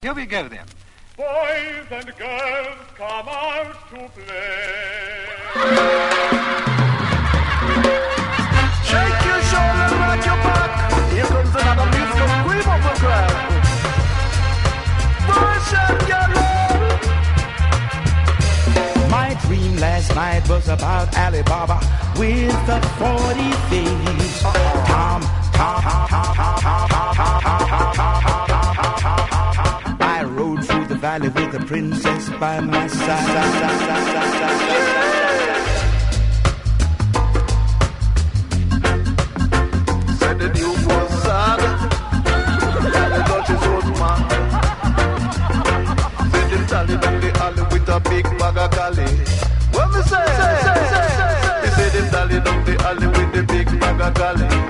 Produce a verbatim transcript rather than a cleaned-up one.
Here we go then. Boys and girls, come out to play. Shake your shoulder, rock your back. Here comes another musical scream of the crowd. Boys and girls. My dream last night was about Alibaba with the forty thieves. Tom, Tom, Tom, Tom, Tom, Tom, Tom, Tom, Tom, Tom, Tom. I rode through the valley with the princess by my side. Said the news was sad. The Duchess was mad. Said him tally down the alley with a big bag of cali. What me say? He said him tally down the alley with the big bag of cali.